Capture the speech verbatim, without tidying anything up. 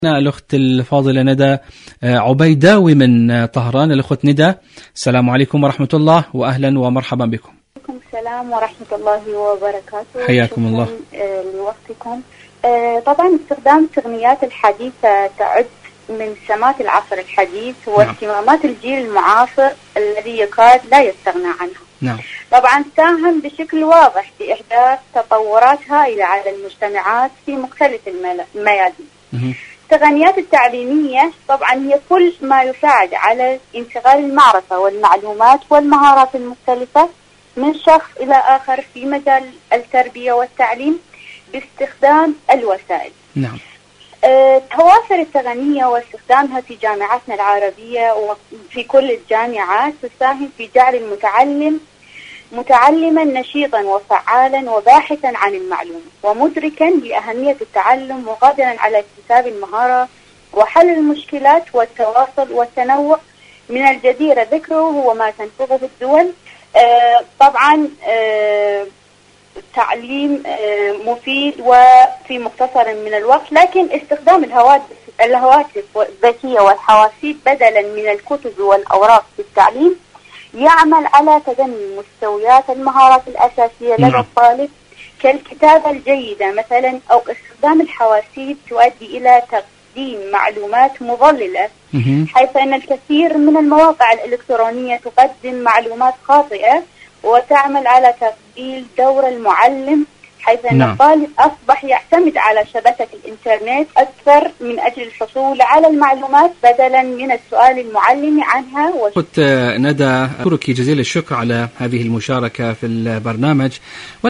الأخت الفاضلة ندى عبيداوي من طهران. الأخت ندى، السلام عليكم ورحمة الله وأهلا ومرحبا بكم. وعليكم السلام ورحمة الله وبركاته. حياكم الله. لوقتكم. طبعا استخدام التقنيات الحديثة تعد من سمات العصر الحديث واهتمامات الجيل المعاصر الذي يكاد لا يستغنى عنها. نعم. طبعا ساهم بشكل واضح في إحداث تطورات هائلة على المجتمعات في مختلف الميادين. التقنيات التعليمية طبعا هي كل ما يساعد على انتقال المعرفة والمعلومات والمهارات المختلفة من شخص إلى آخر في مجال التربية والتعليم باستخدام الوسائل. نعم. أه توافر التقنية واستخدامها في جامعاتنا العربية وفي كل الجامعات تساهم في جعل المتعلم متعلما نشيطا وفعالا وباحثا عن المعلومة ومدركا لأهمية التعلم وقادرا على اكتساب المهارة وحل المشكلات والتواصل والتنوع. من الجدير ذكره هو ما تنفذه الدول. آه طبعا آه التعليم آه مفيد وفي مختصر من الوقت، لكن استخدام الهواتف الهواتف الذكية والحواسيب بدلا من الكتب والأوراق في التعليم يعمل على تدني مستويات المهارات الأساسية لدى الطالب كالكتابة الجيدة مثلا، أو استخدام الحواسيب تؤدي إلى تقديم معلومات مضللة، حيث أن الكثير من المواقع الإلكترونية تقدم معلومات خاطئة وتعمل على تقليل دور المعلم، حيث أن نعم. الطالب أصبح يعتمد على شبكة الإنترنت أكثر من أجل الحصول على المعلومات بدلا من السؤال المعلم عنها. أخت ندى، أشكرك جزيل الشكر على هذه المشاركة في البرنامج.